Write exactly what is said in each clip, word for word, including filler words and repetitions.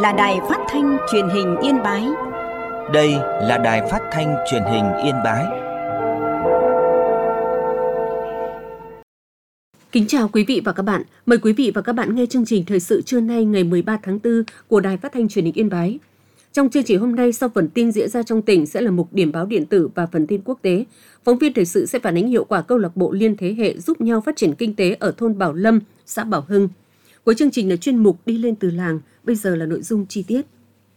là đài phát thanh truyền hình Yên Bái. Đây là đài phát thanh truyền hình Yên Bái. Kính chào quý vị và các bạn. Mời quý vị và các bạn nghe chương trình thời sự trưa nay ngày mười ba tháng tư của Đài Phát thanh Truyền hình Yên Bái. Trong chương trình hôm nay, sau phần tin diễn ra trong tỉnh sẽ là mục điểm báo điện tử và phần tin quốc tế. Phóng viên thời sự sẽ phản ánh hiệu quả câu lạc bộ liên thế hệ giúp nhau phát triển kinh tế ở thôn Bảo Lâm, xã Bảo Hưng. Cuối chương trình là chuyên mục Đi lên từ làng. Bây giờ là nội dung chi tiết.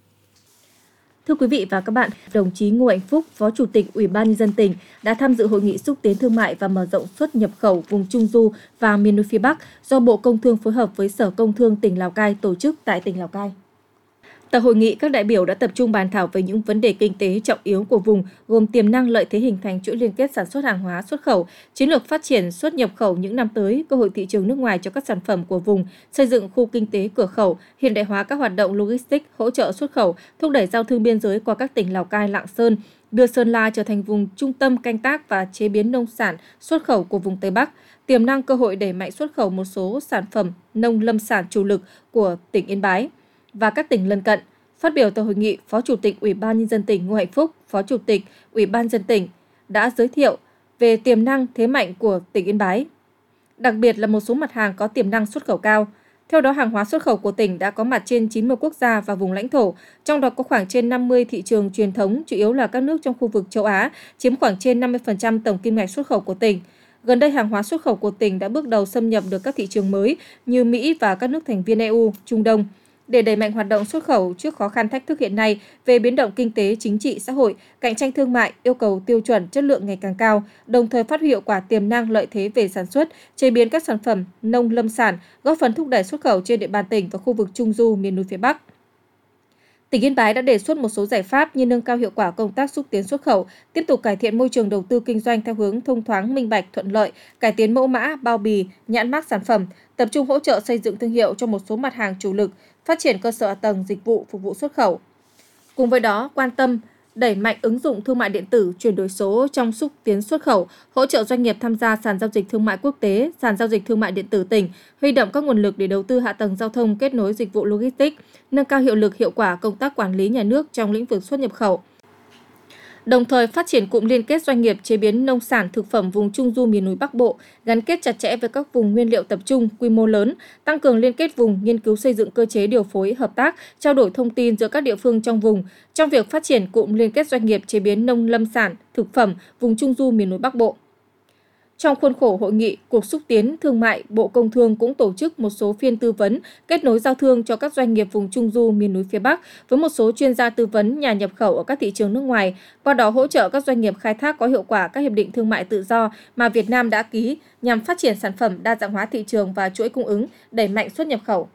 Thưa quý vị và các bạn, đồng chí Ngô Anh Phúc, Phó Chủ tịch Ủy ban Nhân dân tỉnh đã tham dự hội nghị xúc tiến thương mại và mở rộng xuất nhập khẩu vùng Trung Du và miền núi phía Bắc do Bộ Công Thương phối hợp với Sở Công Thương tỉnh Lào Cai tổ chức tại tỉnh Lào Cai. Tại hội nghị, các đại biểu đã tập trung bàn thảo về những vấn đề kinh tế trọng yếu của vùng, gồm tiềm năng lợi thế hình thành chuỗi liên kết sản xuất hàng hóa xuất khẩu, chiến lược phát triển xuất nhập khẩu những năm tới, cơ hội thị trường nước ngoài cho các sản phẩm của vùng, xây dựng khu kinh tế cửa khẩu, hiện đại hóa các hoạt động logistics, hỗ trợ xuất khẩu, thúc đẩy giao thương biên giới qua các tỉnh Lào Cai, Lạng Sơn, đưa Sơn La trở thành vùng trung tâm canh tác và chế biến nông sản xuất khẩu của vùng Tây Bắc, tiềm năng cơ hội đẩy mạnh xuất khẩu một số sản phẩm nông lâm sản chủ lực của tỉnh Yên Bái và các tỉnh lân cận. Phát biểu tại hội nghị, Phó Chủ tịch Ủy ban Nhân dân tỉnh Ngô Hạnh Phúc, Phó Chủ tịch Ủy ban Nhân dân tỉnh đã giới thiệu về tiềm năng thế mạnh của tỉnh Yên Bái, đặc biệt là một số mặt hàng có tiềm năng xuất khẩu cao. Theo đó, hàng hóa xuất khẩu của tỉnh đã có mặt trên chín mươi quốc gia và vùng lãnh thổ, trong đó có khoảng trên năm mươi thị trường truyền thống, chủ yếu là các nước trong khu vực châu Á, chiếm khoảng trên năm mươi phần trăm tổng kim ngạch xuất khẩu của tỉnh. Gần đây, hàng hóa xuất khẩu của tỉnh đã bước đầu xâm nhập được các thị trường mới như Mỹ và các nước thành viên e u, Trung Đông. Để đẩy mạnh hoạt động xuất khẩu trước khó khăn thách thức hiện nay về biến động kinh tế, chính trị, xã hội, cạnh tranh thương mại, yêu cầu tiêu chuẩn chất lượng ngày càng cao, đồng thời phát huy hiệu quả tiềm năng lợi thế về sản xuất, chế biến các sản phẩm nông lâm sản, góp phần thúc đẩy xuất khẩu trên địa bàn tỉnh và khu vực Trung Du, miền núi phía Bắc. Tỉnh Yên Bái đã đề xuất một số giải pháp như nâng cao hiệu quả công tác xúc tiến xuất khẩu, tiếp tục cải thiện môi trường đầu tư kinh doanh theo hướng thông thoáng, minh bạch, thuận lợi, cải tiến mẫu mã, bao bì, nhãn mác sản phẩm, tập trung hỗ trợ xây dựng thương hiệu cho một số mặt hàng chủ lực, phát triển cơ sở hạ tầng dịch vụ phục vụ xuất khẩu. Cùng với đó, quan tâm đẩy mạnh ứng dụng thương mại điện tử, chuyển đổi số trong xúc tiến xuất khẩu, hỗ trợ doanh nghiệp tham gia sàn giao dịch thương mại quốc tế, sàn giao dịch thương mại điện tử tỉnh, huy động các nguồn lực để đầu tư hạ tầng giao thông kết nối dịch vụ logistics, nâng cao hiệu lực hiệu quả công tác quản lý nhà nước trong lĩnh vực xuất nhập khẩu. Đồng thời phát triển cụm liên kết doanh nghiệp chế biến nông sản thực phẩm vùng Trung Du miền núi Bắc Bộ, gắn kết chặt chẽ với các vùng nguyên liệu tập trung, quy mô lớn, tăng cường liên kết vùng, nghiên cứu xây dựng cơ chế điều phối, hợp tác, trao đổi thông tin giữa các địa phương trong vùng, trong việc phát triển cụm liên kết doanh nghiệp chế biến nông lâm sản, thực phẩm vùng Trung Du miền núi Bắc Bộ. Trong khuôn khổ hội nghị, Cục Xúc tiến Thương mại Bộ Công Thương cũng tổ chức một số phiên tư vấn, kết nối giao thương cho các doanh nghiệp vùng Trung Du, miền núi phía Bắc với một số chuyên gia tư vấn nhà nhập khẩu ở các thị trường nước ngoài, qua đó hỗ trợ các doanh nghiệp khai thác có hiệu quả các hiệp định thương mại tự do mà Việt Nam đã ký nhằm phát triển sản phẩm, đa dạng hóa thị trường và chuỗi cung ứng, đẩy mạnh xuất nhập khẩu.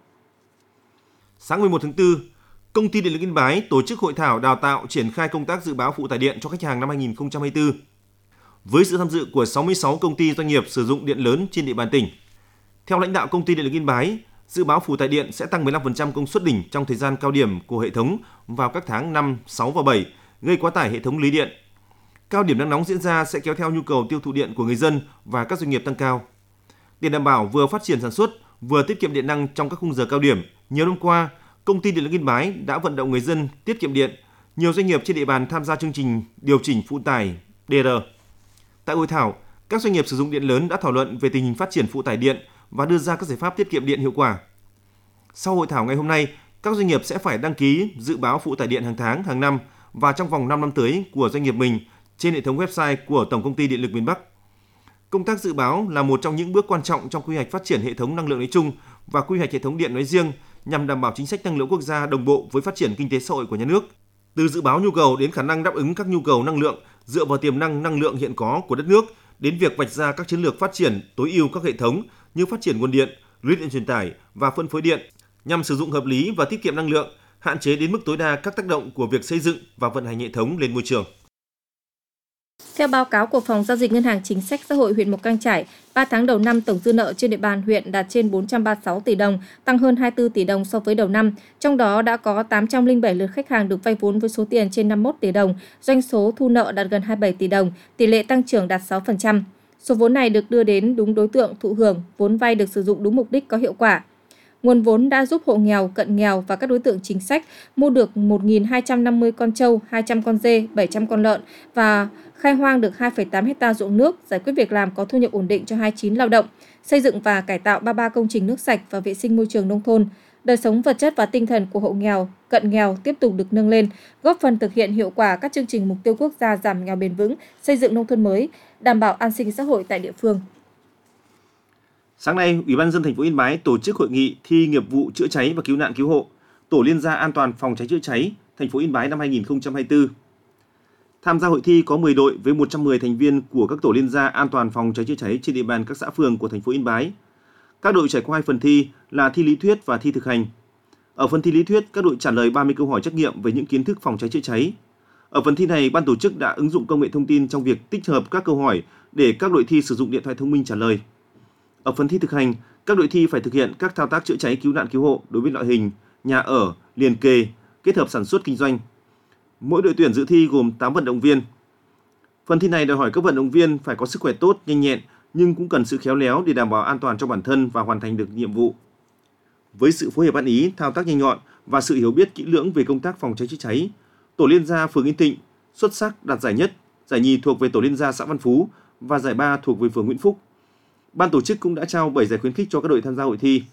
Sáng mười một tháng tư, Công ty Điện lực Yên Bái tổ chức hội thảo đào tạo triển khai công tác dự báo phụ tải điện cho khách hàng năm hai nghìn không trăm hai mươi tư. Với sự tham dự của sáu mươi sáu công ty doanh nghiệp sử dụng điện lớn trên địa bàn tỉnh. Theo lãnh đạo Công ty Điện lực Yên Bái, dự báo phụ tải điện sẽ tăng mười lăm phần trăm công suất đỉnh trong thời gian cao điểm của hệ thống vào các tháng năm, sáu và bảy, gây quá tải hệ thống lưới điện. Cao điểm nắng nóng diễn ra sẽ kéo theo nhu cầu tiêu thụ điện của người dân và các doanh nghiệp tăng cao. Để đảm bảo vừa phát triển sản xuất, vừa tiết kiệm điện năng trong các khung giờ cao điểm, nhiều năm qua, Công ty Điện lực Yên Bái đã vận động người dân tiết kiệm điện. Nhiều doanh nghiệp trên địa bàn tham gia chương trình điều chỉnh phụ tải đê rờ. Tại hội thảo, các doanh nghiệp sử dụng điện lớn đã thảo luận về tình hình phát triển phụ tải điện và đưa ra các giải pháp tiết kiệm điện hiệu quả. Sau hội thảo ngày hôm nay, các doanh nghiệp sẽ phải đăng ký dự báo phụ tải điện hàng tháng, hàng năm và trong vòng năm năm tới của doanh nghiệp mình trên hệ thống website của Tổng Công ty Điện lực miền Bắc. Công tác dự báo là một trong những bước quan trọng trong quy hoạch phát triển hệ thống năng lượng nói chung và quy hoạch hệ thống điện nói riêng nhằm đảm bảo chính sách năng lượng quốc gia đồng bộ với phát triển kinh tế xã hội của nhà nước. Từ dự báo nhu cầu đến khả năng đáp ứng các nhu cầu năng lượng dựa vào tiềm năng năng lượng hiện có của đất nước, đến việc vạch ra các chiến lược phát triển tối ưu các hệ thống như phát triển nguồn điện, lưới điện truyền tải và phân phối điện nhằm sử dụng hợp lý và tiết kiệm năng lượng, hạn chế đến mức tối đa các tác động của việc xây dựng và vận hành hệ thống lên môi trường. Theo báo cáo của Phòng Giao dịch Ngân hàng Chính sách Xã hội huyện Mù Cang Chải, ba tháng đầu năm tổng dư nợ trên địa bàn huyện đạt trên bốn trăm ba mươi sáu tỷ đồng, tăng hơn hai mươi tư tỷ đồng so với đầu năm. Trong đó đã có tám trăm lẻ bảy lượt khách hàng được vay vốn với số tiền trên năm mươi mốt tỷ đồng, doanh số thu nợ đạt gần hai mươi bảy tỷ đồng, tỷ lệ tăng trưởng đạt sáu phần trăm. Số vốn này được đưa đến đúng đối tượng thụ hưởng, vốn vay được sử dụng đúng mục đích có hiệu quả. Nguồn vốn đã giúp hộ nghèo, cận nghèo và các đối tượng chính sách mua được một nghìn hai trăm năm mươi con trâu, hai trăm con dê, bảy trăm con lợn và khai hoang được hai phẩy tám hectare ruộng nước, giải quyết việc làm có thu nhập ổn định cho hai mươi chín lao động, xây dựng và cải tạo ba mươi ba công trình nước sạch và vệ sinh môi trường nông thôn. Đời sống vật chất và tinh thần của hộ nghèo, cận nghèo tiếp tục được nâng lên, góp phần thực hiện hiệu quả các chương trình mục tiêu quốc gia giảm nghèo bền vững, xây dựng nông thôn mới, đảm bảo an sinh xã hội tại địa phương. Sáng nay, Ủy ban nhân dân thành phố Yên Bái tổ chức hội nghị thi nghiệp vụ chữa cháy và cứu nạn cứu hộ, tổ liên gia an toàn phòng cháy chữa cháy thành phố Yên Bái năm hai nghìn không trăm hai mươi tư. Tham gia hội thi có mười đội với một trăm mười thành viên của các tổ liên gia an toàn phòng cháy chữa cháy trên địa bàn các xã phường của thành phố Yên Bái. Các đội trải qua hai phần thi là thi lý thuyết và thi thực hành. Ở phần thi lý thuyết, các đội trả lời ba mươi câu hỏi trắc nghiệm về những kiến thức phòng cháy chữa cháy. Ở phần thi này, ban tổ chức đã ứng dụng công nghệ thông tin trong việc tích hợp các câu hỏi để các đội thi sử dụng điện thoại thông minh trả lời. Ở phần thi thực hành, các đội thi phải thực hiện các thao tác chữa cháy cứu nạn cứu hộ đối với loại hình nhà ở, liền kề, kết hợp sản xuất kinh doanh. Mỗi đội tuyển dự thi gồm tám vận động viên. Phần thi này đòi hỏi các vận động viên phải có sức khỏe tốt, nhanh nhẹn nhưng cũng cần sự khéo léo để đảm bảo an toàn cho bản thân và hoàn thành được nhiệm vụ. Với sự phối hợp ăn ý, thao tác nhanh nhọn và sự hiểu biết kỹ lưỡng về công tác phòng cháy chữa cháy, tổ liên gia phường Yên Thịnh xuất sắc đạt giải nhất, giải nhì thuộc về tổ liên gia xã Văn Phú và giải ba thuộc về phường Nguyễn Phúc. Ban tổ chức cũng đã trao bảy giải khuyến khích cho các đội tham gia hội thi.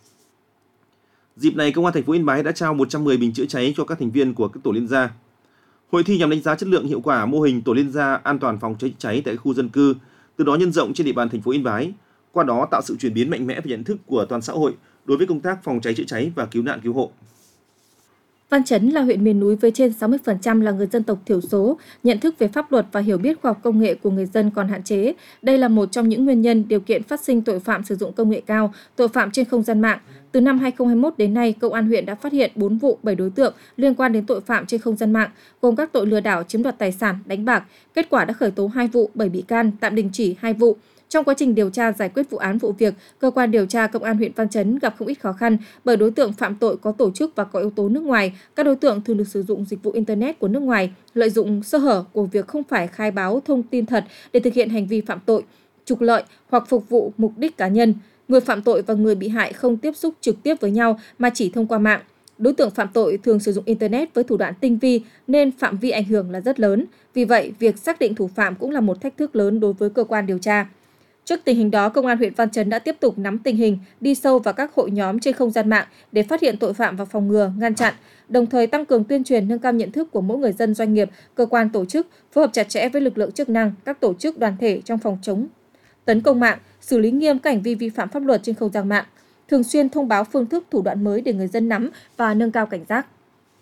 Dịp này, Công an thành phố Yên Bái đã trao một trăm mười bình chữa cháy cho các thành viên của các tổ liên gia. Hội thi nhằm đánh giá chất lượng hiệu quả mô hình tổ liên gia an toàn phòng cháy chữa cháy tại khu dân cư, từ đó nhân rộng trên địa bàn thành phố Yên Bái, qua đó tạo sự chuyển biến mạnh mẽ về nhận thức của toàn xã hội đối với công tác phòng cháy chữa cháy và cứu nạn cứu hộ. Văn Chấn là huyện miền núi với trên sáu mươi phần trăm là người dân tộc thiểu số, nhận thức về pháp luật và hiểu biết khoa học công nghệ của người dân còn hạn chế. Đây là một trong những nguyên nhân điều kiện phát sinh tội phạm sử dụng công nghệ cao, tội phạm trên không gian mạng. Từ năm hai nghìn không trăm hai mươi mốt đến nay, Công an huyện đã phát hiện bốn vụ, bảy đối tượng liên quan đến tội phạm trên không gian mạng, gồm các tội lừa đảo, chiếm đoạt tài sản, đánh bạc. Kết quả đã khởi tố hai vụ, bảy bị can, tạm đình chỉ hai vụ. Trong quá trình điều tra giải quyết vụ án vụ việc, cơ quan điều tra Công an huyện Văn Chấn gặp không ít khó khăn bởi đối tượng phạm tội có tổ chức và có yếu tố nước ngoài. Các đối tượng thường được sử dụng dịch vụ Internet của nước ngoài, lợi dụng sơ hở của việc không phải khai báo thông tin thật để thực hiện hành vi phạm tội, trục lợi hoặc phục vụ mục đích cá nhân. Người phạm tội và người bị hại không tiếp xúc trực tiếp với nhau mà chỉ thông qua mạng. Đối tượng phạm tội thường sử dụng Internet với thủ đoạn tinh vi nên phạm vi ảnh hưởng là rất lớn. Vì vậy, việc xác định thủ phạm cũng là một thách thức lớn đối với cơ quan điều tra. Trước tình hình đó, Công an huyện Văn Chấn đã tiếp tục nắm tình hình, đi sâu vào các hội nhóm trên không gian mạng để phát hiện tội phạm và phòng ngừa, ngăn chặn, đồng thời tăng cường tuyên truyền nâng cao nhận thức của mỗi người dân, doanh nghiệp, cơ quan tổ chức, phối hợp chặt chẽ với lực lượng chức năng, các tổ chức đoàn thể trong phòng chống tấn công mạng, xử lý nghiêm các hành vi vi phạm pháp luật trên không gian mạng, thường xuyên thông báo phương thức thủ đoạn mới để người dân nắm và nâng cao cảnh giác.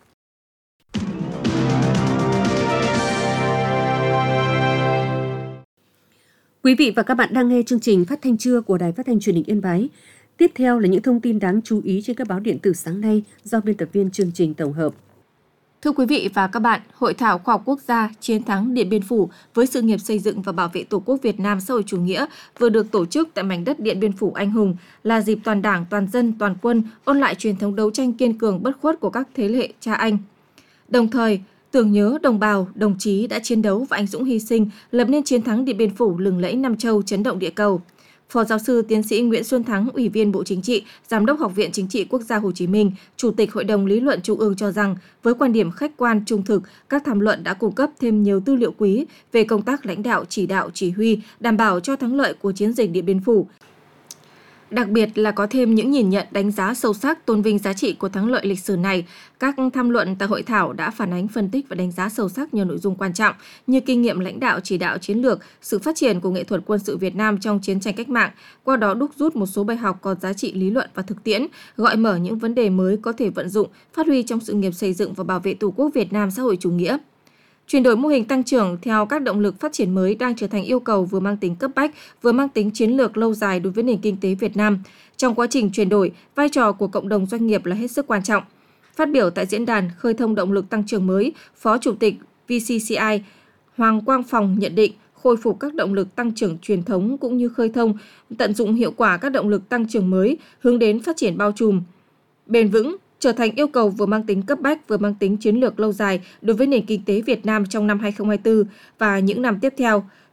Quý vị và các bạn đang nghe chương trình Phát thanh trưa của Đài Phát thanh Truyền hình Yên Bái. Tiếp theo là những thông tin đáng chú ý trên các báo điện tử sáng nay do biên tập viên chương trình tổng hợp. Thưa quý vị và các bạn, Hội thảo khoa học quốc gia Chiến thắng Điện Biên Phủ với sự nghiệp xây dựng và bảo vệ Tổ quốc Việt Nam xã hội chủ nghĩa vừa được tổ chức tại mảnh đất Điện Biên Phủ anh hùng là dịp toàn Đảng, toàn dân, toàn quân ôn lại truyền thống đấu tranh kiên cường bất khuất của các thế hệ cha anh. Đồng thời, tưởng nhớ đồng bào, đồng chí đã chiến đấu và anh dũng hy sinh, lập nên chiến thắng Điện Biên Phủ lừng lẫy Nam Châu, chấn động địa cầu. Phó giáo sư tiến sĩ Nguyễn Xuân Thắng, Ủy viên Bộ Chính trị, Giám đốc Học viện Chính trị Quốc gia Hồ Chí Minh, Chủ tịch Hội đồng Lý luận Trung ương cho rằng, với quan điểm khách quan, trung thực, các tham luận đã cung cấp thêm nhiều tư liệu quý về công tác lãnh đạo, chỉ đạo, chỉ huy, đảm bảo cho thắng lợi của chiến dịch Điện Biên Phủ. Đặc biệt là có thêm những nhìn nhận đánh giá sâu sắc tôn vinh giá trị của thắng lợi lịch sử này. Các tham luận tại hội thảo đã phản ánh, phân tích và đánh giá sâu sắc nhiều nội dung quan trọng như kinh nghiệm lãnh đạo chỉ đạo chiến lược, sự phát triển của nghệ thuật quân sự Việt Nam trong chiến tranh cách mạng, qua đó đúc rút một số bài học có giá trị lý luận và thực tiễn, gọi mở những vấn đề mới có thể vận dụng, phát huy trong sự nghiệp xây dựng và bảo vệ Tổ quốc Việt Nam xã hội chủ nghĩa. Chuyển đổi mô hình tăng trưởng theo các động lực phát triển mới đang trở thành yêu cầu vừa mang tính cấp bách, vừa mang tính chiến lược lâu dài đối với nền kinh tế Việt Nam. Trong quá trình chuyển đổi, vai trò của cộng đồng doanh nghiệp là hết sức quan trọng. Phát biểu tại diễn đàn Khơi thông động lực tăng trưởng mới, Phó Chủ tịch vê xê xê i Hoàng Quang Phòng nhận định khôi phục các động lực tăng trưởng truyền thống cũng như khơi thông, tận dụng hiệu quả các động lực tăng trưởng mới, hướng đến phát triển bao trùm, bền vững, trở thành yêu cầu vừa mang tính cấp bách vừa mang tính chiến lược lâu dài đối với nền kinh tế Việt Nam trong năm hai không hai tư và những năm tiếp theo.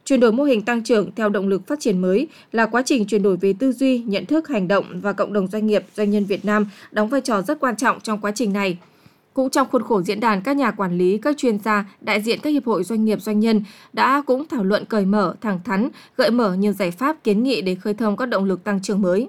Chuyển đổi mô hình tăng trưởng theo động lực phát triển mới là quá trình chuyển đổi về tư duy, nhận thức, hành động và cộng đồng doanh nghiệp, doanh nhân Việt Nam đóng vai trò rất quan trọng trong quá trình này. Cũng trong khuôn khổ diễn đàn, các nhà quản lý, các chuyên gia, đại diện các hiệp hội doanh nghiệp doanh nhân đã cũng thảo luận cởi mở, thẳng thắn, gợi mở nhiều giải pháp kiến nghị để khơi thông các động lực tăng trưởng mới.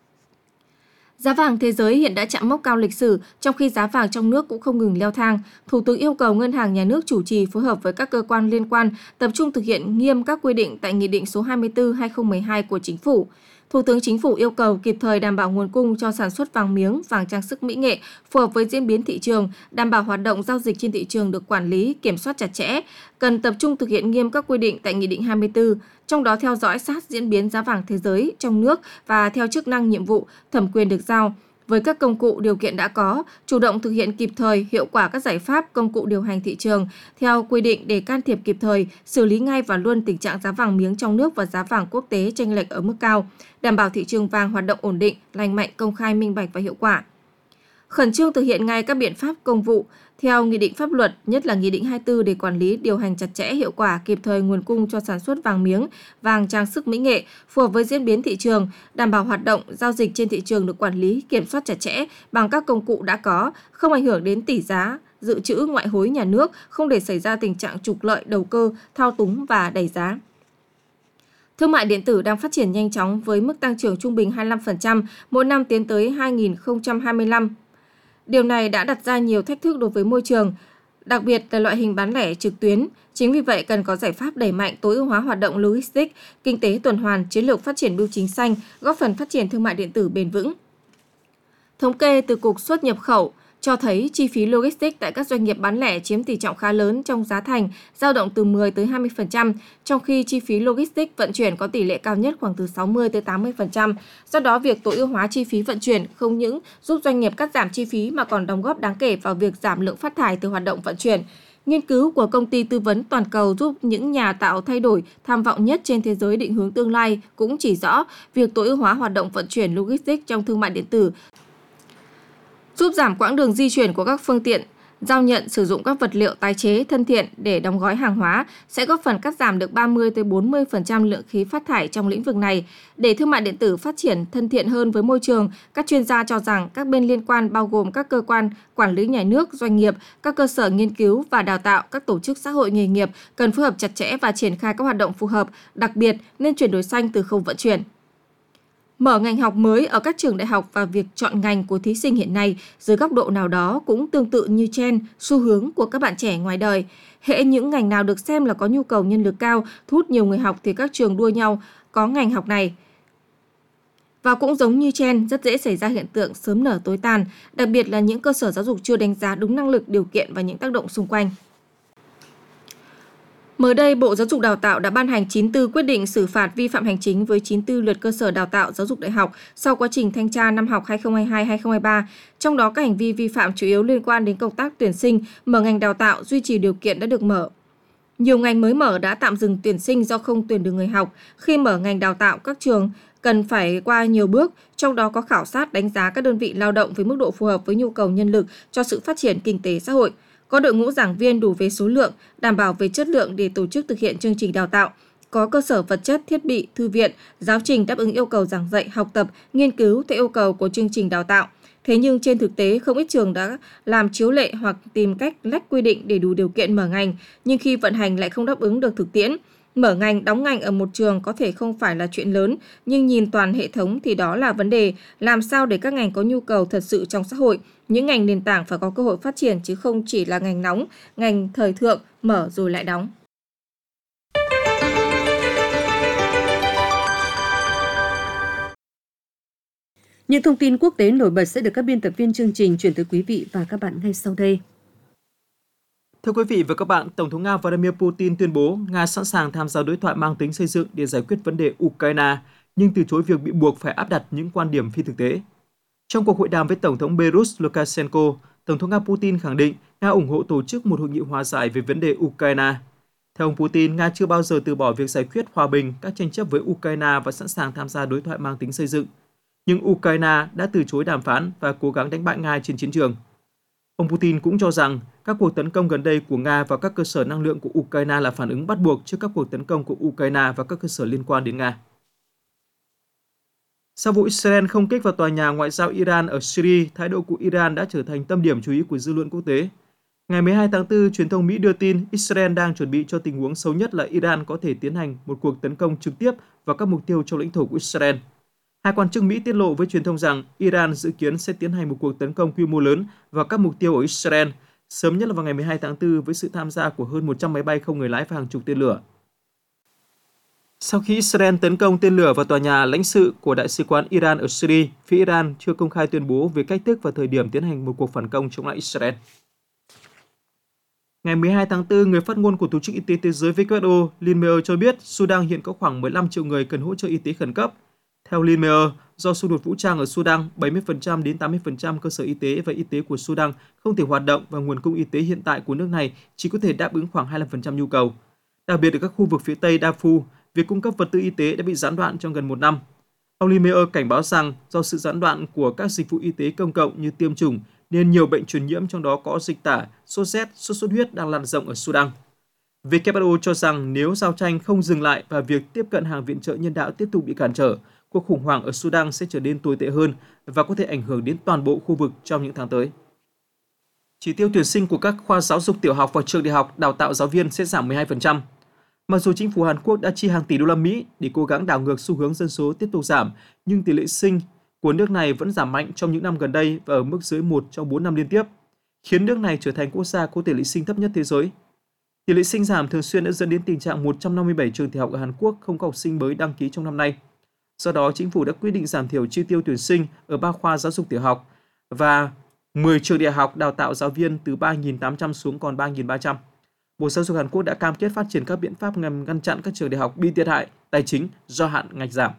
Giá vàng thế giới hiện đã chạm mốc cao lịch sử, trong khi giá vàng trong nước cũng không ngừng leo thang. Thủ tướng yêu cầu Ngân hàng Nhà nước chủ trì phối hợp với các cơ quan liên quan tập trung thực hiện nghiêm các quy định tại Nghị định số hai mươi tư trên hai nghìn không trăm mười hai của Chính phủ. Thủ tướng Chính phủ yêu cầu kịp thời đảm bảo nguồn cung cho sản xuất vàng miếng, vàng trang sức mỹ nghệ, phù hợp với diễn biến thị trường, đảm bảo hoạt động giao dịch trên thị trường được quản lý, kiểm soát chặt chẽ. Cần tập trung thực hiện nghiêm các quy định tại Nghị định hai mươi tư, trong đó theo dõi sát diễn biến giá vàng thế giới, trong nước và theo chức năng nhiệm vụ, thẩm quyền được giao. Với các công cụ điều kiện đã có, chủ động thực hiện kịp thời, hiệu quả các giải pháp, công cụ điều hành thị trường theo quy định để can thiệp kịp thời, xử lý ngay và luôn tình trạng giá vàng miếng trong nước và giá vàng quốc tế chênh lệch ở mức cao, đảm bảo thị trường vàng hoạt động ổn định, lành mạnh, công khai, minh bạch và hiệu quả. Khẩn trương thực hiện ngay các biện pháp công vụ theo nghị định pháp luật, nhất là Nghị định hai mươi tư để quản lý, điều hành chặt chẽ, hiệu quả, kịp thời nguồn cung cho sản xuất vàng miếng, vàng trang sức mỹ nghệ, phù hợp với diễn biến thị trường, đảm bảo hoạt động, giao dịch trên thị trường được quản lý, kiểm soát chặt chẽ bằng các công cụ đã có, không ảnh hưởng đến tỷ giá, dự trữ ngoại hối nhà nước, không để xảy ra tình trạng trục lợi, đầu cơ, thao túng và đẩy giá. Thương mại điện tử đang phát triển nhanh chóng với mức tăng trưởng trung bình hai mươi lăm phần trăm mỗi năm tiến tới hai nghìn không trăm hai mươi lăm. Điều này đã đặt ra nhiều thách thức đối với môi trường, đặc biệt là loại hình bán lẻ trực tuyến. Chính vì vậy, cần có giải pháp đẩy mạnh tối ưu hóa hoạt động logistics, kinh tế tuần hoàn, chiến lược phát triển bưu chính xanh, góp phần phát triển thương mại điện tử bền vững. Thống kê từ Cục Xuất nhập khẩu cho thấy chi phí logistics tại các doanh nghiệp bán lẻ chiếm tỷ trọng khá lớn trong giá thành, dao động từ mười tới hai mươi phần trăm, trong khi chi phí logistics vận chuyển có tỷ lệ cao nhất khoảng từ sáu mươi tới tám mươi phần trăm. Do đó, việc tối ưu hóa chi phí vận chuyển không những giúp doanh nghiệp cắt giảm chi phí mà còn đóng góp đáng kể vào việc giảm lượng phát thải từ hoạt động vận chuyển. Nghiên cứu của công ty tư vấn toàn cầu giúp những nhà tạo thay đổi tham vọng nhất trên thế giới định hướng tương lai cũng chỉ rõ việc tối ưu hóa hoạt động vận chuyển logistics trong thương mại điện tử giúp giảm quãng đường di chuyển của các phương tiện, giao nhận sử dụng các vật liệu tái chế thân thiện để đóng gói hàng hóa sẽ góp phần cắt giảm được ba mươi tới bốn mươi phần trăm lượng khí phát thải trong lĩnh vực này. Để thương mại điện tử phát triển thân thiện hơn với môi trường, các chuyên gia cho rằng các bên liên quan bao gồm các cơ quan quản lý nhà nước, doanh nghiệp, các cơ sở nghiên cứu và đào tạo, các tổ chức xã hội nghề nghiệp cần phối hợp chặt chẽ và triển khai các hoạt động phù hợp, đặc biệt nên chuyển đổi xanh từ khâu vận chuyển. Mở ngành học mới ở các trường đại học và việc chọn ngành của thí sinh hiện nay dưới góc độ nào đó cũng tương tự như trend, xu hướng của các bạn trẻ ngoài đời. Hễ những ngành nào được xem là có nhu cầu nhân lực cao, thu hút nhiều người học thì các trường đua nhau có ngành học này. Và cũng giống như trend, rất dễ xảy ra hiện tượng sớm nở tối tàn, đặc biệt là những cơ sở giáo dục chưa đánh giá đúng năng lực, điều kiện và những tác động xung quanh. Mới đây, Bộ Giáo dục Đào tạo đã ban hành chín mươi tư quyết định xử phạt vi phạm hành chính với chín mươi tư luật cơ sở đào tạo giáo dục đại học sau quá trình thanh tra năm học hai nghìn không trăm hai mươi hai hai nghìn không trăm hai mươi ba. Trong đó, các hành vi vi phạm chủ yếu liên quan đến công tác tuyển sinh, mở ngành đào tạo, duy trì điều kiện đã được mở. Nhiều ngành mới mở đã tạm dừng tuyển sinh do không tuyển được người học. Khi mở ngành đào tạo, các trường cần phải qua nhiều bước, trong đó có khảo sát đánh giá các đơn vị lao động với mức độ phù hợp với nhu cầu nhân lực cho sự phát triển kinh tế xã hội. Có đội ngũ giảng viên đủ về số lượng, đảm bảo về chất lượng để tổ chức thực hiện chương trình đào tạo. Có cơ sở vật chất, thiết bị, thư viện, giáo trình đáp ứng yêu cầu giảng dạy, học tập, nghiên cứu theo yêu cầu của chương trình đào tạo. Thế nhưng trên thực tế, không ít trường đã làm chiếu lệ hoặc tìm cách lách quy định để đủ điều kiện mở ngành, nhưng khi vận hành lại không đáp ứng được thực tiễn. Mở ngành, đóng ngành ở một trường có thể không phải là chuyện lớn, nhưng nhìn toàn hệ thống thì đó là vấn đề. Làm sao để các ngành có nhu cầu thật sự trong xã hội? Những ngành nền tảng phải có cơ hội phát triển chứ không chỉ là ngành nóng, ngành thời thượng, mở rồi lại đóng. Những thông tin quốc tế nổi bật sẽ được các biên tập viên chương trình chuyển tới quý vị và các bạn ngay sau đây. Thưa quý vị và các bạn, Tổng thống Nga Vladimir Putin tuyên bố Nga sẵn sàng tham gia đối thoại mang tính xây dựng để giải quyết vấn đề Ukraine, nhưng từ chối việc bị buộc phải áp đặt những quan điểm phi thực tế. Trong cuộc hội đàm với Tổng thống Belarus Lukashenko, Tổng thống Nga Putin khẳng định Nga ủng hộ tổ chức một hội nghị hòa giải về vấn đề Ukraine. Theo ông Putin, Nga chưa bao giờ từ bỏ việc giải quyết hòa bình các tranh chấp với Ukraine và sẵn sàng tham gia đối thoại mang tính xây dựng. Nhưng Ukraine đã từ chối đàm phán và cố gắng đánh bại Nga trên chiến trường. Ông Putin cũng cho rằng các cuộc tấn công gần đây của Nga vào các cơ sở năng lượng của Ukraine là phản ứng bắt buộc trước các cuộc tấn công của Ukraine và các cơ sở liên quan đến Nga. Sau vụ Israel không kích vào tòa nhà ngoại giao Iran ở Syria, thái độ của Iran đã trở thành tâm điểm chú ý của dư luận quốc tế. Ngày mười hai tháng tư, truyền thông Mỹ đưa tin Israel đang chuẩn bị cho tình huống xấu nhất là Iran có thể tiến hành một cuộc tấn công trực tiếp vào các mục tiêu trong lãnh thổ của Israel. Hai quan chức Mỹ tiết lộ với truyền thông rằng Iran dự kiến sẽ tiến hành một cuộc tấn công quy mô lớn vào các mục tiêu ở Israel, sớm nhất là vào ngày mười hai tháng tư với sự tham gia của hơn một trăm máy bay không người lái và hàng chục tên lửa. Sau khi Israel tấn công tên lửa vào tòa nhà lãnh sự của Đại sứ quán Iran ở Syria, phía Iran chưa công khai tuyên bố về cách thức và thời điểm tiến hành một cuộc phản công chống lại Israel. Ngày mười hai tháng tư, người phát ngôn của Tổ chức Y tế Thế giới W H O, Lynn Meyer cho biết Sudan hiện có khoảng mười lăm triệu người cần hỗ trợ y tế khẩn cấp. Theo Lynn Meyer, do xung đột vũ trang ở Sudan, bảy mươi phần trăm đến tám mươi phần trăm cơ sở y tế và y tế của Sudan không thể hoạt động và nguồn cung y tế hiện tại của nước này chỉ có thể đáp ứng khoảng hai mươi lăm phần trăm nhu cầu. Đặc biệt ở các khu vực phía Tây Darfur, việc cung cấp vật tư y tế đã bị gián đoạn trong gần một năm. Ông Lynn Meyer cảnh báo rằng do sự gián đoạn của các dịch vụ y tế công cộng như tiêm chủng, nên nhiều bệnh truyền nhiễm trong đó có dịch tả, sốt rét, sốt xuất huyết đang lan rộng ở Sudan. W H O cho rằng nếu giao tranh không dừng lại và việc tiếp cận hàng viện trợ nhân đạo tiếp tục bị cản trở, cuộc khủng hoảng ở Sudan sẽ trở nên tồi tệ hơn và có thể ảnh hưởng đến toàn bộ khu vực trong những tháng tới. Chỉ tiêu tuyển sinh của các khoa giáo dục tiểu học và trường đại học đào tạo giáo viên sẽ giảm mười hai phần trăm. Mặc dù chính phủ Hàn Quốc đã chi hàng tỷ đô la Mỹ để cố gắng đảo ngược xu hướng dân số tiếp tục giảm, nhưng tỷ lệ sinh của nước này vẫn giảm mạnh trong những năm gần đây và ở mức dưới một trong bốn năm liên tiếp, khiến nước này trở thành quốc gia có tỷ lệ sinh thấp nhất thế giới. Tỷ lệ sinh giảm thường xuyên đã dẫn đến tình trạng một trăm năm mươi bảy trường tiểu học ở Hàn Quốc không có học sinh mới đăng ký trong năm nay. Do đó, chính phủ đã quyết định giảm thiểu chi tiêu tuyển sinh ở ba khoa giáo dục tiểu học và mười trường đại học đào tạo giáo viên từ ba nghìn tám trăm xuống còn ba nghìn ba trăm. Bộ Giáo dục Hàn Quốc đã cam kết phát triển các biện pháp nhằm ngăn chặn các trường đại học bị thiệt hại tài chính do hạn ngạch giảm.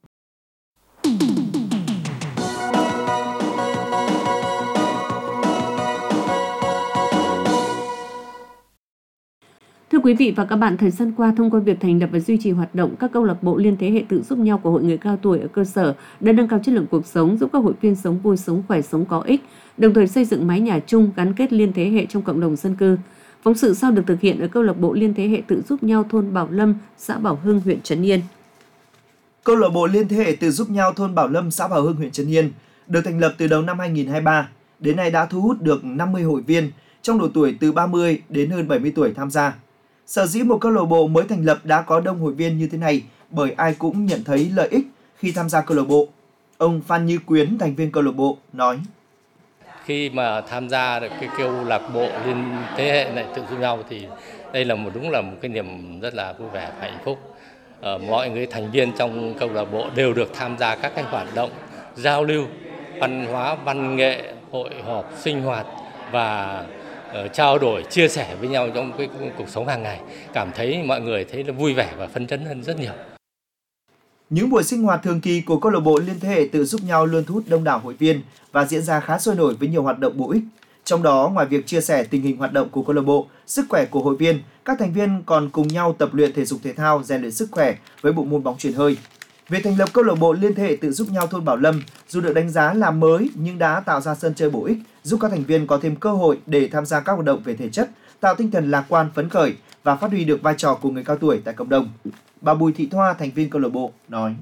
Thưa quý vị và các bạn, thời gian qua, thông qua việc thành lập và duy trì hoạt động các câu lạc bộ liên thế hệ tự giúp nhau của hội người cao tuổi ở cơ sở đã nâng cao chất lượng cuộc sống, giúp các hội viên sống vui, sống khỏe, sống có ích, đồng thời xây dựng mái nhà chung gắn kết liên thế hệ trong cộng đồng dân cư. Phóng sự sau được thực hiện ở câu lạc bộ liên thế hệ tự giúp nhau thôn Bảo Lâm, xã Bảo Hưng, huyện Trấn Yên. Câu lạc bộ liên thế hệ tự giúp nhau thôn Bảo Lâm, xã Bảo Hưng, huyện Trấn Yên được thành lập từ đầu năm hai nghìn không trăm hai mươi ba, đến nay đã thu hút được năm mươi hội viên trong độ tuổi từ ba mươi đến hơn bảy mươi tuổi tham gia. Sở dĩ một câu lạc bộ mới thành lập đã có đông hội viên như thế này bởi ai cũng nhận thấy lợi ích khi tham gia câu lạc bộ. Ông Phan Như Quyến, thành viên câu lạc bộ, nói: Khi mà tham gia được cái câu lạc bộ liên thế hệ này tự giúp nhau thì đây là một đúng là một cái niềm rất là vui vẻ và hạnh phúc. Ờ, mọi người thành viên trong câu lạc bộ đều được tham gia các cái hoạt động giao lưu văn hóa, văn nghệ, hội họp, sinh hoạt và uh, trao đổi, chia sẻ với nhau trong cái cuộc sống hàng ngày. Cảm thấy mọi người thấy là vui vẻ và phấn chấn hơn rất nhiều. Những buổi sinh hoạt thường kỳ của câu lạc bộ liên thế hệ tự giúp nhau luôn thu hút đông đảo hội viên và diễn ra khá sôi nổi với nhiều hoạt động bổ ích. Trong đó, ngoài việc chia sẻ tình hình hoạt động của câu lạc bộ, sức khỏe của hội viên, các thành viên còn cùng nhau tập luyện thể dục thể thao, rèn luyện sức khỏe với bộ môn bóng chuyền hơi. Việc thành lập câu lạc bộ liên thế hệ tự giúp nhau thôn Bảo Lâm dù được đánh giá là mới nhưng đã tạo ra sân chơi bổ ích, giúp các thành viên có thêm cơ hội để tham gia các hoạt động về thể chất, tạo tinh thần lạc quan, phấn khởi và phát huy được vai trò của người cao tuổi tại cộng đồng. Bà Bùi Thị Thoa, thành viên câu lạc bộ, nói: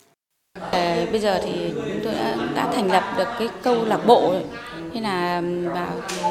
À, bây giờ thì chúng tôi đã, đã thành lập được cái câu lạc bộ rồi. Thế là vào thì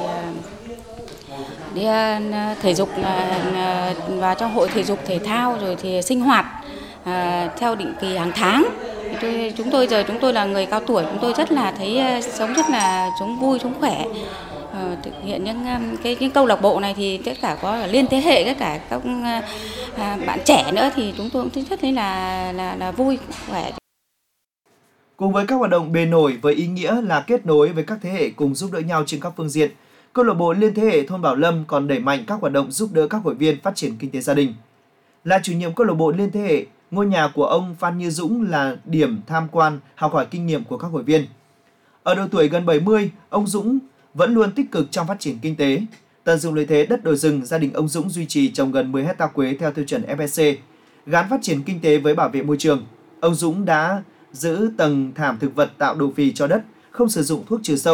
đi thể dục, vào trong hội thể dục thể thao rồi thì sinh hoạt à, theo định kỳ hàng tháng. Tôi, chúng tôi giờ chúng tôi là người cao tuổi, chúng tôi rất là thấy sống rất là sống vui, sống khỏe. À, thực hiện những cái, cái câu lạc bộ này thì tất cả có liên thế hệ, tất cả các à, bạn trẻ nữa thì chúng tôi cũng rất thấy là là là vui khỏe. Cùng với các hoạt động bề nổi với ý nghĩa là kết nối với các thế hệ cùng giúp đỡ nhau trên các phương diện, câu lạc bộ liên thế hệ thôn Bảo Lâm còn đẩy mạnh các hoạt động giúp đỡ các hội viên phát triển kinh tế gia đình. Là chủ nhiệm câu lạc bộ liên thế hệ, ngôi nhà của ông Phan Như Dũng là điểm tham quan, học hỏi kinh nghiệm của các hội viên. Ở độ tuổi gần bảy mươi, ông Dũng vẫn luôn tích cực trong phát triển kinh tế. Tận dụng lợi thế đất đồi rừng, gia đình ông Dũng duy trì trồng gần mười héc ta quế theo tiêu chuẩn ép ét xê, gắn phát triển kinh tế với bảo vệ môi trường. Ông Dũng đã giữ tầng thảm thực vật tạo độ phì cho đất, không sử dụng thuốc trừ sâu, đồng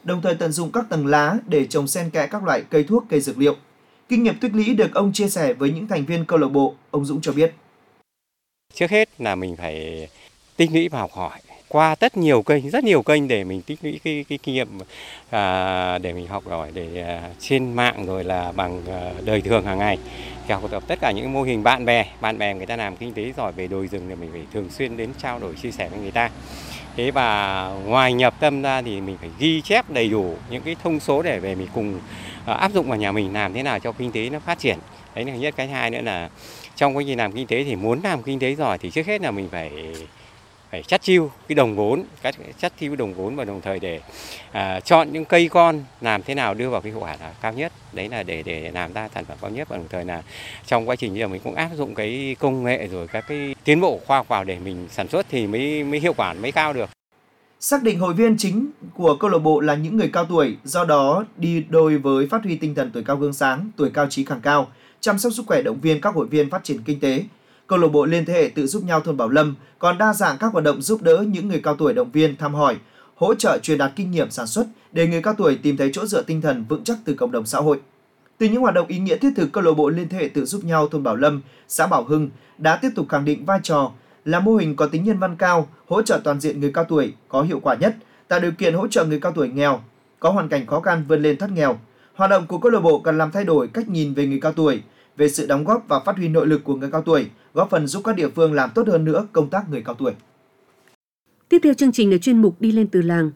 đồng thời tận dụng các tầng lá để trồng xen kẽ các loại cây thuốc, cây dược liệu. Kinh nghiệm tích lũy được ông chia sẻ với những thành viên câu lạc bộ, ông Dũng cho biết. Trước hết là mình phải tích lũy và học hỏi qua rất nhiều kênh, rất nhiều kênh để mình tích lũy cái, cái kinh nghiệm à, để mình học hỏi để à, trên mạng rồi là bằng à, đời thường hàng ngày. Thì học tập tất cả những mô hình bạn bè, bạn bè người ta làm kinh tế giỏi về đồi rừng thì mình phải thường xuyên đến trao đổi chia sẻ với người ta. Thế và ngoài nhập tâm ra thì mình phải ghi chép đầy đủ những cái thông số để về mình cùng à, áp dụng vào nhà mình làm thế nào cho kinh tế nó phát triển. Đấy là nhất. Cái hai nữa là trong quá trình làm kinh tế thì muốn làm kinh tế giỏi thì trước hết là mình phải phải chắt chiu cái đồng vốn, các chắt chiu đồng vốn và đồng thời để à, chọn những cây con làm thế nào đưa vào cái hiệu quả là cao nhất. Đấy là để để làm ra sản phẩm cao nhất và đồng thời là trong quá trình giờ mình cũng áp dụng cái công nghệ rồi các cái tiến bộ khoa học vào để mình sản xuất thì mới mới hiệu quả mới cao được. Xác định hội viên chính của câu lạc bộ là những người cao tuổi, do đó đi đôi với phát huy tinh thần tuổi cao gương sáng, tuổi cao chí càng cao, chăm sóc sức khỏe động viên các hội viên phát triển kinh tế. Câu lạc bộ liên thế hệ tự giúp nhau thôn Bảo Lâm còn đa dạng các hoạt động giúp đỡ những người cao tuổi động viên, thăm hỏi, hỗ trợ truyền đạt kinh nghiệm sản xuất để người cao tuổi tìm thấy chỗ dựa tinh thần vững chắc từ cộng đồng xã hội. Từ những hoạt động ý nghĩa thiết thực, câu lạc bộ liên thế hệ tự giúp nhau thôn Bảo Lâm, xã Bảo Hưng đã tiếp tục khẳng định vai trò là mô hình có tính nhân văn cao, hỗ trợ toàn diện người cao tuổi có hiệu quả nhất, tạo điều kiện hỗ trợ người cao tuổi nghèo, có hoàn cảnh khó khăn vươn lên thoát nghèo. Hoạt động của câu lạc bộ cần làm thay đổi cách nhìn về người cao tuổi, về sự đóng góp và phát huy nội lực của người cao tuổi, góp phần giúp các địa phương làm tốt hơn nữa công tác người cao tuổi. Tiếp theo chương trình là chuyên mục Đi lên từ làng.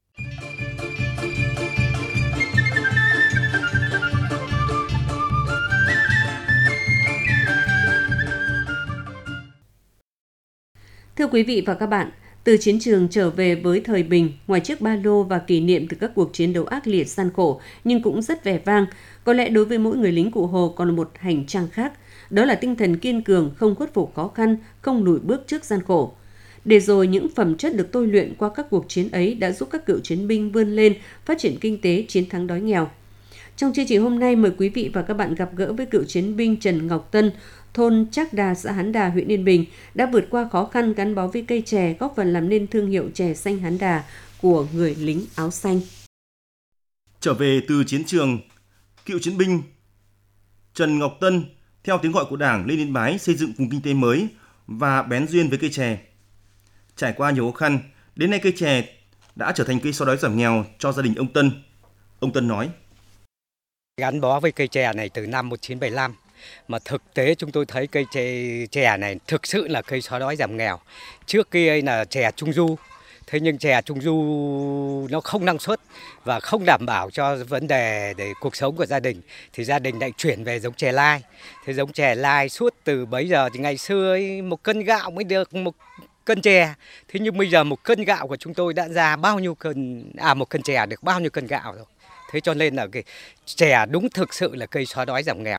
Thưa quý vị và các bạn, từ chiến trường trở về với thời bình, ngoài chiếc ba lô và kỷ niệm từ các cuộc chiến đấu ác liệt gian khổ nhưng cũng rất vẻ vang, có lẽ đối với mỗi người lính Cụ Hồ còn là một hành trang khác, đó là tinh thần kiên cường, không khuất phục khó khăn, không lùi bước trước gian khổ. Để rồi những phẩm chất được tôi luyện qua các cuộc chiến ấy đã giúp các cựu chiến binh vươn lên, phát triển kinh tế, chiến thắng đói nghèo. Trong chương trình hôm nay, mời quý vị và các bạn gặp gỡ với cựu chiến binh Trần Ngọc Tân, thôn Trác Đà, xã Hán Đà, huyện Yên Bình, đã vượt qua khó khăn gắn bó với cây chè, góp phần làm nên thương hiệu chè xanh Hán Đà của người lính áo xanh. Trở về từ chiến trường, cựu chiến binh Trần Ngọc Tân theo tiếng gọi của Đảng lên Yên Bái xây dựng vùng kinh tế mới và bén duyên với cây chè. Trải qua nhiều khó khăn, đến nay cây chè đã trở thành cây xóa đói giảm nghèo cho gia đình ông Tân. Ông Tân nói: Gắn bó với cây chè này từ năm một nghìn chín trăm bảy mươi lăm, mà thực tế chúng tôi thấy cây chè, chè này thực sự là cây xóa đói giảm nghèo. Trước kia là chè Trung Du, thế nhưng chè Trung Du nó không năng suất và không đảm bảo cho vấn đề để cuộc sống của gia đình, thì gia đình lại chuyển về giống chè lai. Thế giống chè lai suốt từ bấy giờ thì ngày xưa ấy, một cân gạo mới được một cân chè, thế nhưng bây giờ một cân gạo của chúng tôi đã ra bao nhiêu cân, à một cân chè được bao nhiêu cân gạo rồi. Thế cho nên là cái chè đúng thực sự là cây xóa đói giảm nghèo.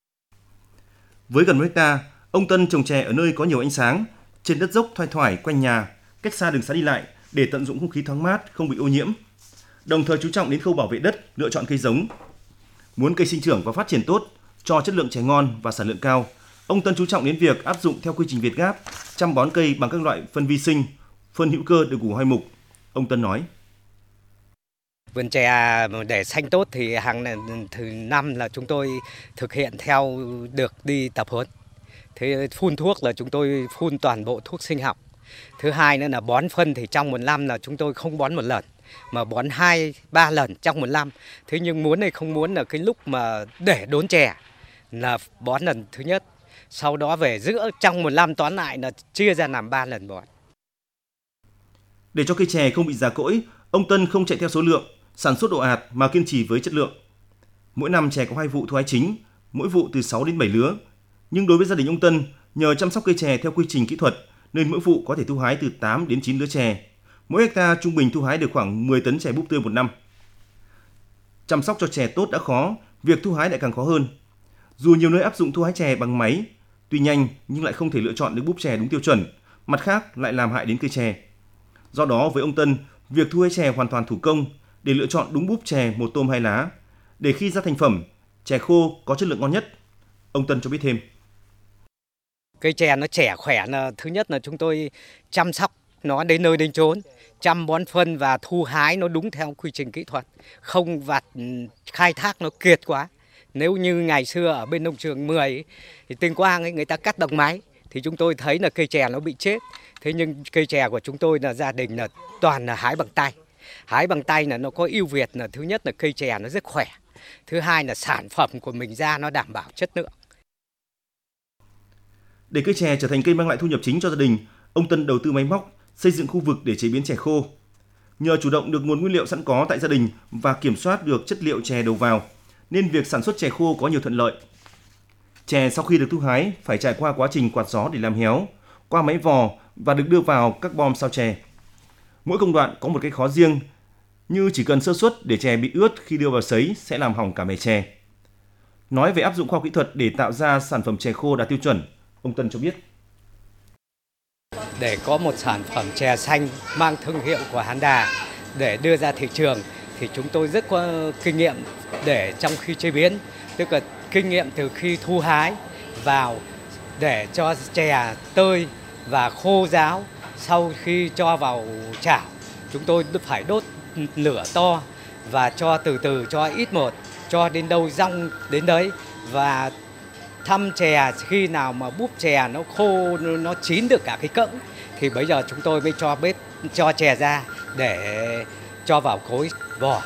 Với gần một hecta, ông Tân trồng chè ở nơi có nhiều ánh sáng, trên đất dốc thoai thoải quanh nhà, cách xa đường xá đi lại để tận dụng không khí thoáng mát, không bị ô nhiễm. Đồng thời chú trọng đến khâu bảo vệ đất, lựa chọn cây giống. Muốn cây sinh trưởng và phát triển tốt, cho chất lượng chè ngon và sản lượng cao, ông Tân chú trọng đến việc áp dụng theo quy trình Việt Gáp, chăm bón cây bằng các loại phân vi sinh, phân hữu cơ được ủ hoai mục. Ông Tân nói: Vườn chè để xanh tốt thì hàng thứ năm là chúng tôi thực hiện theo được đi tập huấn. Thế phun thuốc là chúng tôi phun toàn bộ thuốc sinh học. Thứ hai nữa là bón phân thì trong một năm là chúng tôi không bón một lần mà bón hai ba lần trong một năm. Thế nhưng muốn hay không muốn là cái lúc mà để đốn chè là bón lần thứ nhất, sau đó về giữa trong một năm toán lại là chia ra làm ba lần bón. Để cho cây chè không bị già cỗi, ông Tân không chạy theo số lượng, sản xuất ồ ạt mà kiên trì với chất lượng. Mỗi năm chè có hai vụ thu hái chính, mỗi vụ từ sáu đến bảy lứa. Nhưng đối với gia đình ông Tân, nhờ chăm sóc cây chè theo quy trình kỹ thuật nên mỗi vụ có thể thu hái từ tám đến chín lứa chè. Mỗi hecta trung bình thu hái được khoảng mười tấn chè búp tươi một năm. Chăm sóc cho chè tốt đã khó, việc thu hái lại càng khó hơn. Dù nhiều nơi áp dụng thu hái chè bằng máy, tuy nhanh nhưng lại không thể lựa chọn được búp chè đúng tiêu chuẩn, mặt khác lại làm hại đến cây chè. Do đó với ông Tân, việc thu hái chè hoàn toàn thủ công để lựa chọn đúng búp chè một tôm hai lá, để khi ra thành phẩm, chè khô có chất lượng ngon nhất. Ông Tân cho biết thêm: Cây chè nó trẻ khỏe là thứ nhất là chúng tôi chăm sóc nó đến nơi đến chốn, chăm bón phân và thu hái nó đúng theo quy trình kỹ thuật, không vặt khai thác nó kiệt quá. Nếu như ngày xưa ở bên nông trường mười ấy, thì Tuyên Quang ấy, người ta cắt bằng máy thì chúng tôi thấy là cây chè nó bị chết. Thế nhưng cây chè của chúng tôi là gia đình là toàn là hái bằng tay. Hái bằng tay là nó có ưu việt là thứ nhất là cây chè nó rất khỏe. Thứ hai là sản phẩm của mình ra nó đảm bảo chất lượng. Để cây chè trở thành cây mang lại thu nhập chính cho gia đình, ông Tân đầu tư máy móc, xây dựng khu vực để chế biến chè khô. Nhờ chủ động được nguồn nguyên liệu sẵn có tại gia đình và kiểm soát được chất liệu chè đầu vào, nên việc sản xuất chè khô có nhiều thuận lợi. Chè sau khi được thu hái phải trải qua quá trình quạt gió để làm héo, qua máy vò và được đưa vào các bom sao chè. Mỗi công đoạn có một cái khó riêng, như chỉ cần sơ suất để chè bị ướt khi đưa vào sấy sẽ làm hỏng cả mẻ chè. Nói về áp dụng khoa học kỹ thuật để tạo ra sản phẩm chè khô đạt tiêu chuẩn, ông Tân cho biết. Để có một sản phẩm chè xanh mang thương hiệu của Hán Đà để đưa ra thị trường thì chúng tôi rất có kinh nghiệm để trong khi chế biến, tức là kinh nghiệm từ khi thu hái vào để cho chè tơi và khô ráo. Sau khi cho vào chảo, chúng tôi phải đốt lửa to và cho từ từ, cho ít một, cho đến đâu rong đến đấy và thăm chè khi nào mà búp chè nó khô, nó chín được cả cái cẫng thì bây giờ chúng tôi mới cho bếp cho chè ra để cho vào cối vò.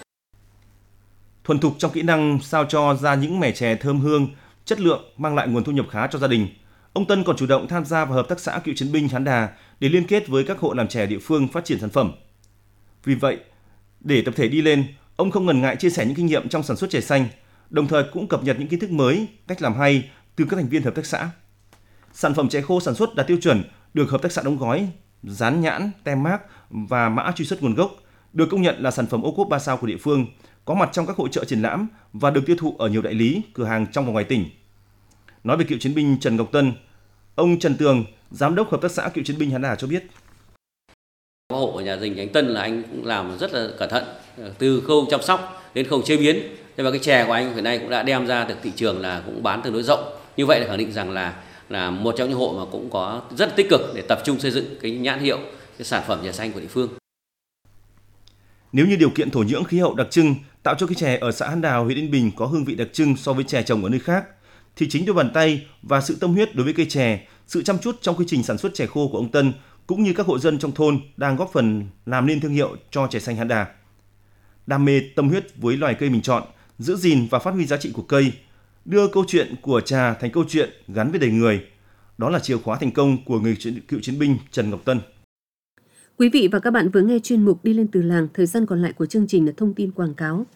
Thuần thục trong kỹ năng sao cho ra những mẻ chè thơm hương, chất lượng mang lại nguồn thu nhập khá cho gia đình. Ông Tân còn chủ động tham gia vào hợp tác xã cựu chiến binh Hán Đà để liên kết với các hộ làm chè địa phương phát triển sản phẩm. Vì vậy, để tập thể đi lên, ông không ngần ngại chia sẻ những kinh nghiệm trong sản xuất chè xanh, đồng thời cũng cập nhật những kiến thức mới, cách làm hay từ các thành viên hợp tác xã. Sản phẩm chè khô sản xuất đạt tiêu chuẩn được hợp tác xã đóng gói, dán nhãn, tem mác và mã truy xuất nguồn gốc, được công nhận là sản phẩm ô cốp ba sao của địa phương, có mặt trong các hội chợ triển lãm và được tiêu thụ ở nhiều đại lý, cửa hàng trong và ngoài tỉnh. Nói về cựu chiến binh Trần Ngọc Tân, ông Trần Tường, giám đốc hợp tác xã cựu chiến binh Hán Đà cho biết. Hộ của nhà dinh anh Tân là anh cũng làm rất là cẩn thận, từ khâu chăm sóc đến khâu chế biến. Thế và cái chè của anh hiện nay cũng đã đem ra được thị trường là cũng bán tương đối rộng. Như vậy là khẳng định rằng là là một trong những hộ mà cũng có rất tích cực để tập trung xây dựng cái nhãn hiệu, cái sản phẩm chè xanh của địa phương. Nếu như điều kiện thổ nhưỡng khí hậu đặc trưng tạo cho cây chè ở xã Hán Đào, huyện Yên Bình có hương vị đặc trưng so với chè trồng ở nơi khác, thì chính đôi bàn tay và sự tâm huyết đối với cây chè, sự chăm chút trong quy trình sản xuất chè khô của ông Tân cũng như các hộ dân trong thôn đang góp phần làm nên thương hiệu cho chè xanh Hán Đà. Đam mê, tâm huyết với loài cây mình chọn, giữ gìn và phát huy giá trị của cây, đưa câu chuyện của trà thành câu chuyện gắn với đời người. Đó là chìa khóa thành công của người cựu chiến binh Trần Ngọc Tân. Quý vị và các bạn vừa nghe chuyên mục Đi lên từ làng. Thời gian còn lại của chương trình là thông tin quảng cáo.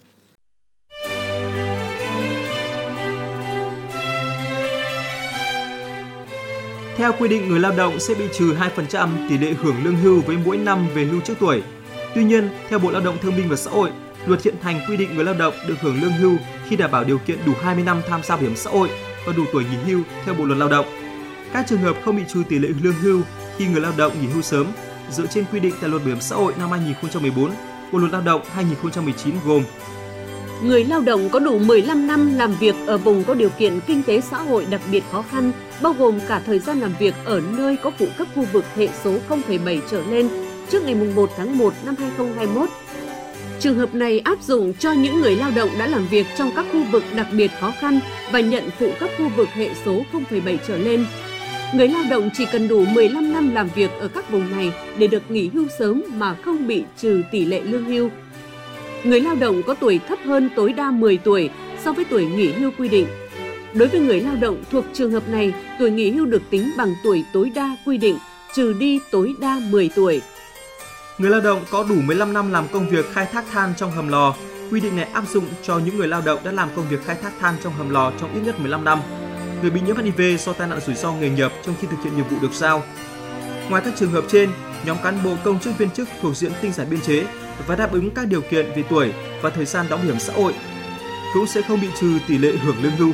Theo quy định, người lao động sẽ bị trừ hai phần trăm tỷ lệ hưởng lương hưu với mỗi năm về hưu trước tuổi. Tuy nhiên, theo Bộ Lao động Thương binh và Xã hội, luật hiện hành quy định người lao động được hưởng lương hưu khi đảm bảo điều kiện đủ hai mươi năm tham gia bảo hiểm xã hội và đủ tuổi nghỉ hưu theo Bộ Luật Lao động. Các trường hợp không bị trừ tỷ lệ lương hưu khi người lao động nghỉ hưu sớm dựa trên quy định tại Luật Bảo hiểm xã hội năm hai nghìn không trăm mười bốn, Bộ Luật Lao động hai nghìn không trăm mười chín gồm: người lao động có đủ mười lăm năm làm việc ở vùng có điều kiện kinh tế xã hội đặc biệt khó khăn, bao gồm cả thời gian làm việc ở nơi có phụ cấp khu vực hệ số không phẩy bảy trở lên trước ngày một tháng một năm hai nghìn không trăm hai mươi mốt. Trường hợp này áp dụng cho những người lao động đã làm việc trong các khu vực đặc biệt khó khăn và nhận phụ cấp khu vực hệ số không phẩy bảy trở lên. Người lao động chỉ cần đủ mười lăm năm làm việc ở các vùng này để được nghỉ hưu sớm mà không bị trừ tỷ lệ lương hưu. Người lao động có tuổi thấp hơn tối đa mười tuổi so với tuổi nghỉ hưu quy định. Đối với người lao động thuộc trường hợp này, tuổi nghỉ hưu được tính bằng tuổi tối đa quy định, trừ đi tối đa mười tuổi. Người lao động có đủ mười lăm năm làm công việc khai thác than trong hầm lò. Quy định này áp dụng cho những người lao động đã làm công việc khai thác than trong hầm lò trong ít nhất mười lăm năm. Người bị nhiễm hát i vê do tai nạn rủi ro nghề nghiệp trong khi thực hiện nhiệm vụ được giao. Ngoài các trường hợp trên, nhóm cán bộ công chức viên chức thuộc diện tinh giản biên chế và đáp ứng các điều kiện về tuổi và thời gian đóng bảo hiểm xã hội cũng sẽ không bị trừ tỷ lệ hưởng lương hưu.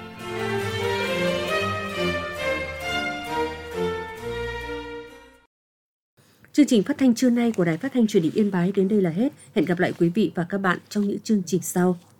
Chương trình phát thanh trưa nay của Đài Phát thanh Truyền hình Yên Bái đến đây là hết. Hẹn gặp lại quý vị và các bạn trong những chương trình sau.